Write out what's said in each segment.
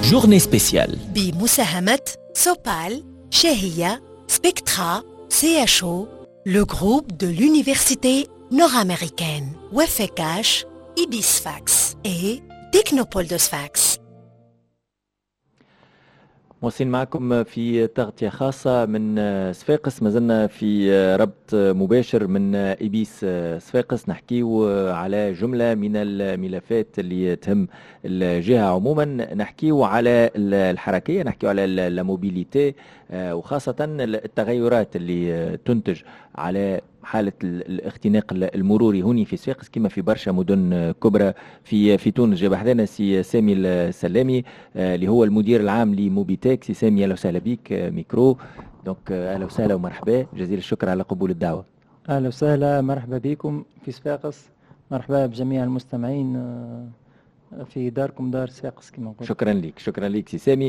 جورني سبيسيال بمساهمة سوبال، شاهية، سبيكترا، CHO, le groupe de l'université nord-américaine, WFCH, Ibisfax et Technopole de Sfax. موصلين معكم في تغطية خاصة من صفاقس. ما زلنا في ربط مباشر من إبيس صفاقس، نحكيو على جملة من الملفات اللي تهم الجهة عموما. نحكيو على الحركية، نحكيو على الموبيليتي، وخاصة التغيرات اللي تنتج على حالة الاختناق المروري هوني في صفاقس كما في برشا مدن كبرى في تونس. جاب حدانا سي سامي السلامي اللي هو المدير العام لموبيتك. سي سامي اهلا وسهلا بك، ميكرو. دونك اهلا وسهلا ومرحبا، جزيل الشكر على قبول الدعوة. اهلا وسهلا، مرحبا بكم في صفاقس، مرحبا بجميع المستمعين في داركم دار صفاقس كما نقول. شكرا لك سي سامي.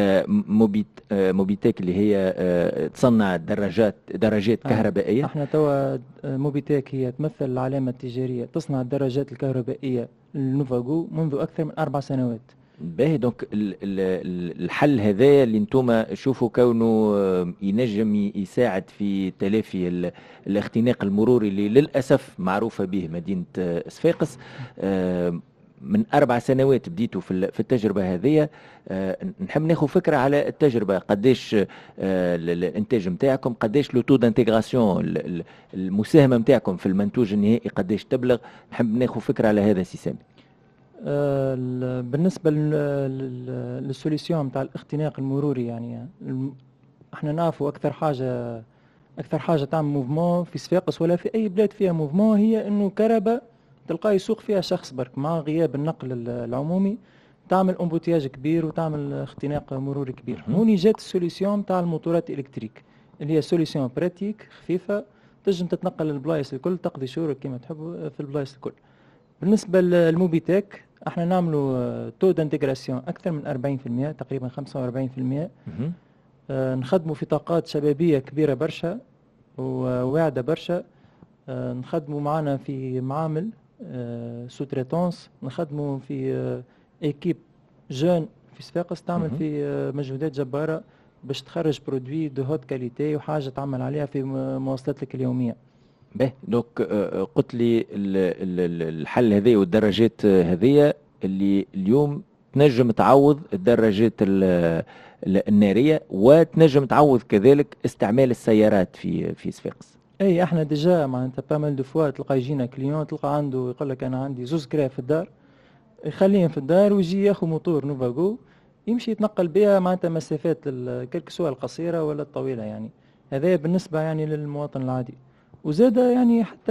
موبيتك اللي هي تصنع دراجات كهربائيه. احنا توا موبيتك هي تمثل العلامه التجاريه، تصنع الدراجات الكهربائيه لنوفاغو منذ اكثر من 4 سنوات. باهي، دونك الحل هذا اللي انتم شوفوا كونه ينجم يساعد في تلافي الاختناق المروري اللي للاسف معروفه به مدينه صفاقس. من 4 سنوات بديتوا في التجربة هذه. نحب ناخذ فكرة على التجربة، قديش الانتاج نتاعكم، قديش لو تو دانتيغراسيون، المساهمة نتاعكم في المنتوج النهائي قديش تبلغ. نحب ناخذ فكرة على هذا سي سامي. بالنسبة للسوليسيون نتاع الاختناق المروري، يعني احنا نعرفوا أكثر حاجة تعمل موفمون في صفاقس ولا في أي بلاد فيها موفمون هي إنه كهرباء تلقى يسوق فيها شخص برك، مع غياب النقل العمومي تعمل امبوتياج كبير وتعمل اختناق مروري كبير. هوني جات السوليسيون تاع الموتورات الالكتريك اللي هي سوليسيون براتيك خفيفه، تنجم تتنقل للبلايص الكل، تقضي شهورك كما تحب في البلايص الكل. بالنسبه للموبيتك احنا نعملوا تو دانتيغراسيون اكثر من 40%، تقريبا 45%. نخدموا في طاقات شبابيه كبيره برشا وواعده برشا. نخدموا معنا في معامل سوتريتونس، نخدموا في ايكيب جون في صفاقس تعمل في مجهودات جباره باش تخرج برودوي دو هوت كاليتي وحاجه تعمل عليها في مواصلاتك اليوميه. باهي، دوك قلت لي الحل هذه والدراجات هذه اللي اليوم تنجم تعوض الدراجات الناريه، وتنجم تعوض كذلك استعمال السيارات في صفاقس. اي احنا ديجا معناتها بامال دو فوا تلقى يجينا كليون تلقى عنده يقول لك انا عندي 2 كرا في الدار، يخليهم في الدار ويجي ياخذ موتور نوفاغو يمشي يتنقل بها معناتها مسافات كلك سواء القصيره ولا الطويله. يعني هذا بالنسبه يعني للمواطن العادي، وزاد يعني حتى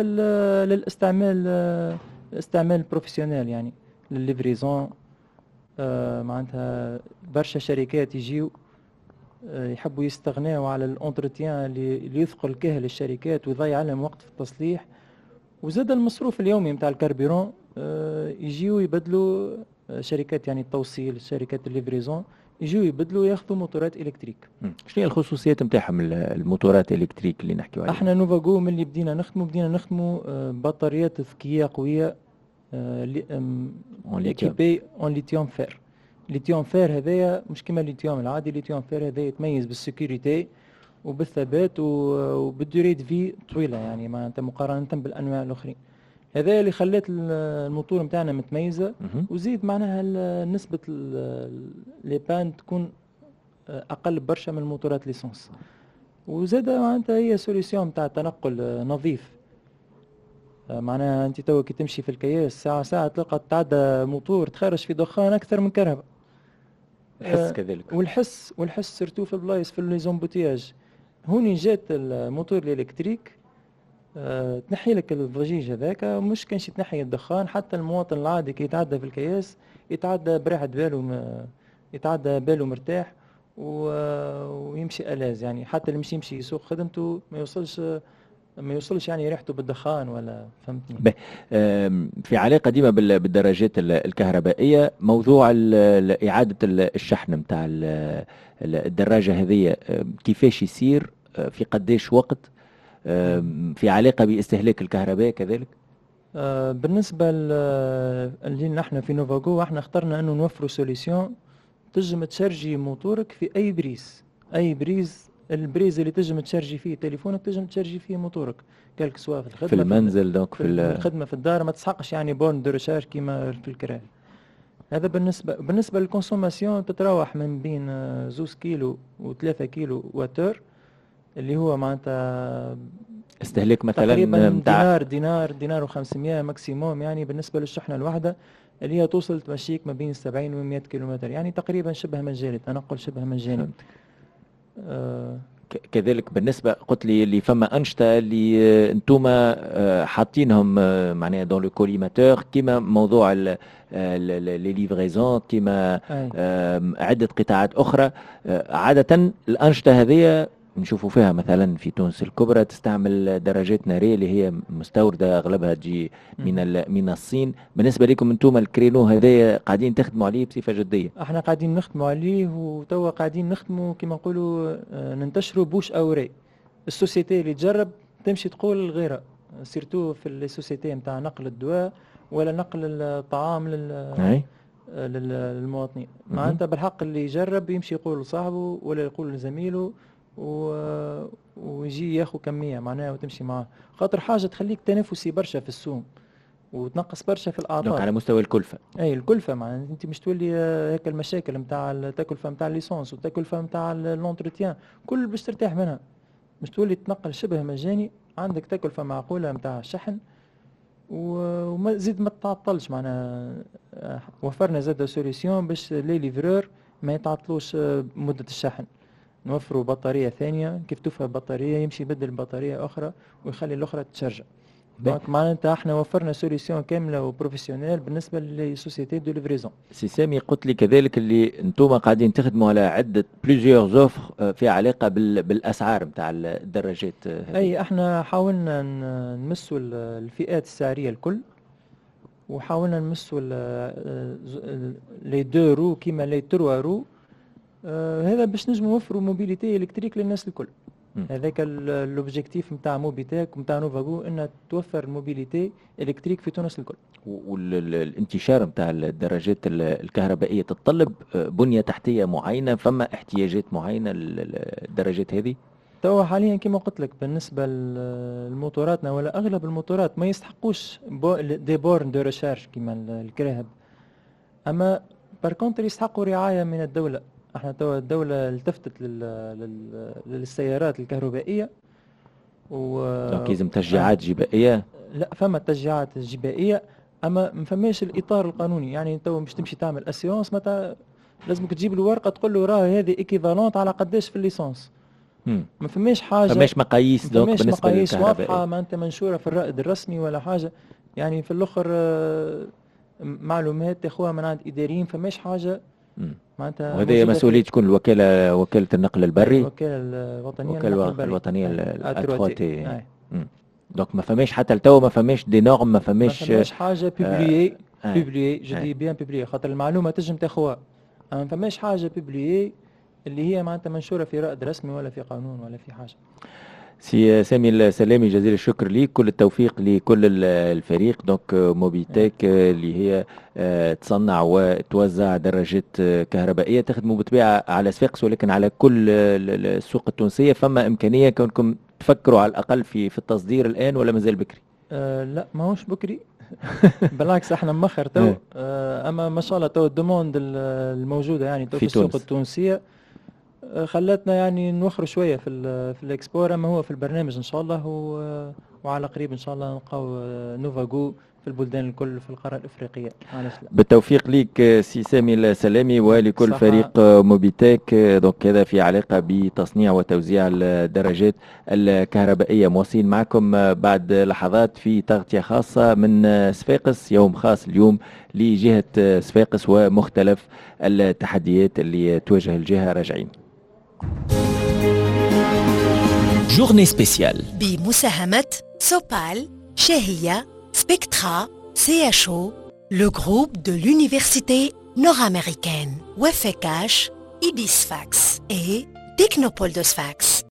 الاستعمال بروفيسيونيل، يعني للليفريزون. معناتها برشا شركات يجيو يحبوا يستغنوا على الانتروتيان اللي يثقل كاهل الشركات ويضيع عليهم وقت في التصليح، وزاد المصروف اليومي نتاع الكربيرون. يجيو يبدلوا شركات يعني التوصيل، شركات الليفريزون يجيو يبدلوا ياخذوا موتورات الكتريك. شنو هي الخصوصيات نتاعهم الموتورات الالكتريك اللي نحكيو عليها؟ احنا نوفاغو من اللي بدينا نخدموا بطاريات ذكيه قويه اكيبي اون ليثيوم فير. ليثيوم فير هذايا مش كما الليثيوم العادي، ليثيوم فير هذا يتميز بالسيكوريتي وبالثبات وبالدوري دي في طويله، يعني معناتها مقارنه بالانواع الاخرين. هذا اللي خلات الموتور نتاعنا متميزه، وزيد معناها نسبه لي بان تكون اقل برشا من الموتورات ليسونس، وزاد معناتها هي سوليسيون نتاع تنقل نظيف. معناها انت تو كي تمشي في الكياس ساعه تلقى تعدى موتور تخرج في دخان اكثر من كهرباء. الحس كذلك، والحس سيرتو في البلايص في لي زومبوتياج. هوني جات الموتور الالكتريك تنحي لك الضجيج هذاك، مش كانش تنحي الدخان، حتى المواطن العادي كي يتعدى في الكياس يتعدى براحة باله، يتعدى باله مرتاح ويمشي ألاز. يعني حتى اللي يمشي يسوق خدمته ما يوصلش يعني ريحته بالدخان ولا فهمتني. في علاقة ديما بالدراجات الكهربائية، موضوع إعادة الشحن متاع الدراجة هذه كيفاش يصير، في قديش وقت، في علاقة باستهلاك الكهرباء كذلك؟ بالنسبة اللي نحن في نوفاغو احنا اخترنا انه نوفروا سوليسيون تجم تشارجي موتورك في أي بريز. البريز اللي تجم تشارجي فيه تليفونك تجم تشارجي فيه موتورك، كالك سواء في الخدمة في المنزل دونك في الخدمة في الدار، ما تسحقش يعني بورن دو ريشارج كيما في الكراهي. هذا بالنسبة للكونسوماسيون تتراوح من بين 2 كيلو و3 كيلو واتر، اللي هو معناتها استهلاك مثلا تقريبا متاع دينار و500 ماكسيموم، يعني بالنسبة للشحنة الواحدة اللي هي توصل تمشيك ما بين 70 و 100 كيلومتر، يعني تقريبا شبه مجاني، تنقل شبه مجاني. كذلك بالنسبة قلت لي اللي فما أنشطة اللي انتوما حاطينهم معناها دون لو كوليماتور، كيما موضوع لي ليفريزون، كيما عدة قطاعات أخرى. عادة الأنشطة هذه نشوفوا فيها مثلا في تونس الكبرى تستعمل دراجات نارية اللي هي مستوردة أغلبها تجي من الصين. بالنسبة لكم انتم الكرينو هذا قاعدين تخدموا عليه بصفة جدية؟ احنا قاعدين نخدموا عليه، وتوا قاعدين نخدموا كما نقولوا ننتشروا بوش أوري. السوسيتي اللي تجرب تمشي تقول غيرها، سيرتو في السوسيتي نتاع نقل الدواء ولا نقل الطعام للمواطنين. معناتها بالحق اللي يجرب يمشي يقول لصاحبه ولا يقول لزميله ويجي ياخذ كميه معناها وتمشي معاه، خاطر حاجه تخليك تنافسي برشا في السوق وتنقص برشا في الاعطاء. على مستوى الكلفه، اي الكلفه معناها انت مش تولي هيك المشاكل نتاع التكلفه نتاع الليسونس والتكلفه نتاع لونتروتيان كل باش ترتاح منها، مش تولي تنقل شبه مجاني، عندك تكلفه معقوله نتاع الشحن وما زيد ما تعطلش. معناها وفرنا زاد سوليسيون باش لي ليفرور ما يتعطلوش مده الشحن، نوفروا بطارية ثانية كيف تفهم بطارية يمشي يبدل بطارية أخرى ويخلي الأخرى تشرج. معناتها احنا وفرنا سوليسيون كاملة وبروفيسيونيل بالنسبة للسوسيتي دو ليفريزون. سي سامي قلت لي كذلك اللي انتم قاعدين تخدموا على عدة بليزيور زوفر في علاقة بالأسعار نتاع الدراجات. أي احنا حاولنا نمسوا الفئات السعرية الكل، وحاولنا نمسوا لي 2 رو كيما لي 3 رو، هذا باش نجموا نوفروا موبيليتي الكتريك للناس الكل. هذاك الاوبجيكتيف نتاع موبيتيك ونتاع نوفاغو ان توفر الموبيليتي الكتريك في تونس الكل. والانتشار نتاع الدراجات الكهربائيه تتطلب بنيه تحتيه معينه، فما احتياجات معينه للدراجات هذه؟ توا حاليا كما قلت لك بالنسبه للموتوراتنا ولا اغلب الموتورات ما يستحقوش دي بورن دو ريشارج كما الكراهب، اما بار كونتر يستحقوا رعايه من الدوله. احنا توا الدولة التفتت للسيارات الكهربائية لازم تشجيعات جبائية. لا فما تشجيعات جبائية، اما ما فماش الاطار القانوني. يعني توا باش تمشي تعمل اسيونس لازمك تجيب له ورقة تقول له راه هذه ايكيفالونت على قداش في الليسونس. ما فماش حاجة، فماش مقاييس دونك بالنسبة مقاييس واضحة ما انت منشورة في الرائد الرسمي ولا حاجة. يعني في الاخر معلومات تاخوها من عند اداريين، فماش حاجة. وهذه مسؤولية تكون الوكالة، وكالة النقل البري، الوكالة الوطنية الأتروتي. دونك ما فماش حتى التو ما فماش دي نورم، ما فماش حاجة بيبليي جدي بيان بيبليي، خاطر المعلومة تجم تاخوها، ما فماش حاجة بيبليي اللي هي معناتها منشورة في رائد رسمي ولا في قانون ولا في حاجة. سي سامي السلامي جزيل الشكر ليك، كل التوفيق لكل الفريق. دونك موبيتيك اللي هي تصنع وتوزع دراجات كهربائيه، تخدموا بالطبيعه على صفاقس ولكن على كل السوق التونسيه. فما امكانيه كونكم تفكروا على الاقل في التصدير الان ولا مازال بكري؟ لا ماهوش بكري بالعكس احنا مخر تو. اما ما شاء الله تو الدوموند الموجوده يعني تو في السوق التونسيه خلتنا يعني نوخر شويه في الاكسبور. اما هو في البرنامج ان شاء الله وعلى قريب ان شاء الله نلقاو نوفاغو في البلدان الكل في القاره الافريقيه. بالتوفيق ليك سي سامي السلامي ولكل فريق موبيتيك. دونك هذا في علاقه بتصنيع وتوزيع الدراجات الكهربائيه. مواصلين معكم بعد لحظات في تغطيه خاصه من صفاقس، يوم خاص اليوم لجهه صفاقس ومختلف التحديات اللي تواجه الجهه. راجعين جورني سبيسيال بمساهمة سوبال، شهية، سبكترا، CHO, le groupe de l'université nord-américaine, Wefekash, Ibisfax et Technopole de Sfax.